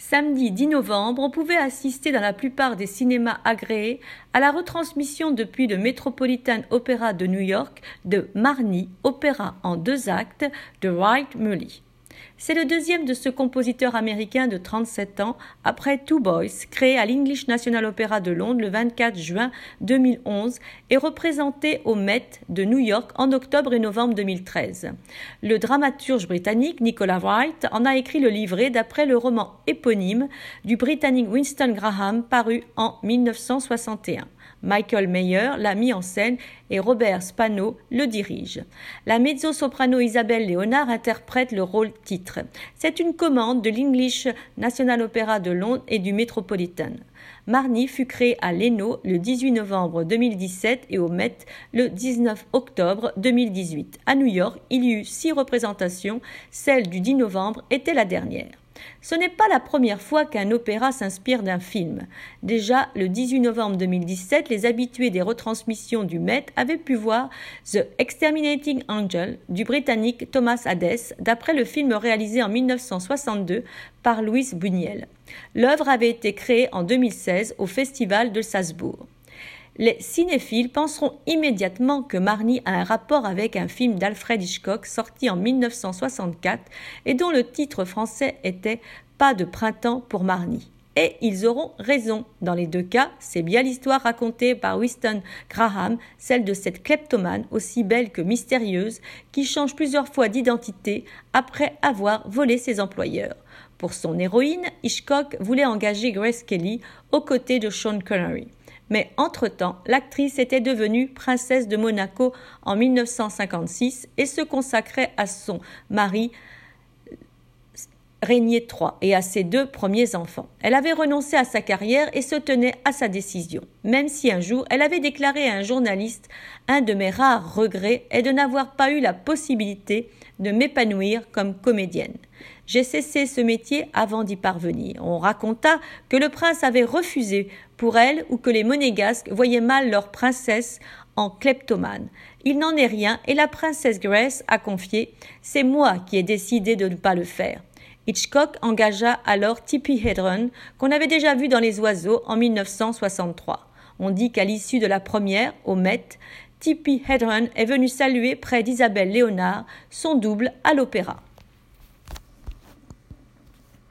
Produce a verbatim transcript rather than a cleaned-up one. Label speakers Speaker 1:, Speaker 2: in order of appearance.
Speaker 1: Samedi dix novembre, on pouvait assister dans la plupart des cinémas agréés à la retransmission depuis le Metropolitan Opera de New York de Marnie, opéra en deux actes de Wright Mully. C'est le deuxième de ce compositeur américain de trente-sept ans, après Two Boys, créé à l'English National Opera de Londres le vingt-quatre juin deux mille onze et représenté au Met de New York en octobre et novembre deux mille treize. Le dramaturge britannique Nicholas Wright en a écrit le livret d'après le roman éponyme du Britannique Winston Graham paru en mille neuf cent soixante et un. Michael Mayer l'a mis en scène et Robert Spano le dirige. La mezzo-soprano Isabelle Léonard interprète le rôle titre. C'est une commande de l'English National Opera de Londres et du Metropolitan. Marnie fut créé à l'Eno le dix-huit novembre deux mille dix-sept et au Met le dix-neuf octobre deux mille dix-huit. À New York, il y eut six représentations, celle du dix novembre était la dernière. Ce n'est pas la première fois qu'un opéra s'inspire d'un film. Déjà, le dix-huit novembre deux mille dix-sept, les habitués des retransmissions du Met avaient pu voir The Exterminating Angel du Britannique Thomas Hadès, d'après le film réalisé en mille neuf cent soixante-deux par Louis Buñuel. L'œuvre avait été créée en deux mille seize au Festival de Salzbourg. Les cinéphiles penseront immédiatement que Marnie a un rapport avec un film d'Alfred Hitchcock sorti en mille neuf cent soixante-quatre et dont le titre français était « Pas de printemps pour Marnie ». Et ils auront raison. Dans les deux cas, c'est bien l'histoire racontée par Winston Graham, celle de cette kleptomane aussi belle que mystérieuse qui change plusieurs fois d'identité après avoir volé ses employeurs. Pour son héroïne, Hitchcock voulait engager Grace Kelly aux côtés de Sean Connery. Mais entre-temps, l'actrice était devenue princesse de Monaco en mille neuf cent cinquante-six et se consacrait à son mari Régnier trois et à ses deux premiers enfants. Elle avait renoncé à sa carrière et se tenait à sa décision, même si un jour elle avait déclaré à un journaliste « Un de mes rares regrets est de n'avoir pas eu la possibilité de m'épanouir comme comédienne. J'ai cessé ce métier avant d'y parvenir. » On raconta que le prince avait refusé pour elle ou que les monégasques voyaient mal leur princesse en kleptomane. Il n'en est rien et la princesse Grace a confié « C'est moi qui ai décidé de ne pas le faire. » Hitchcock engagea alors Tippi Hedren, qu'on avait déjà vu dans Les Oiseaux en mille neuf cent soixante-trois. On dit qu'à l'issue de la première, au Met, Tippi Hedren est venu saluer près d'Isabelle Léonard, son double à l'opéra.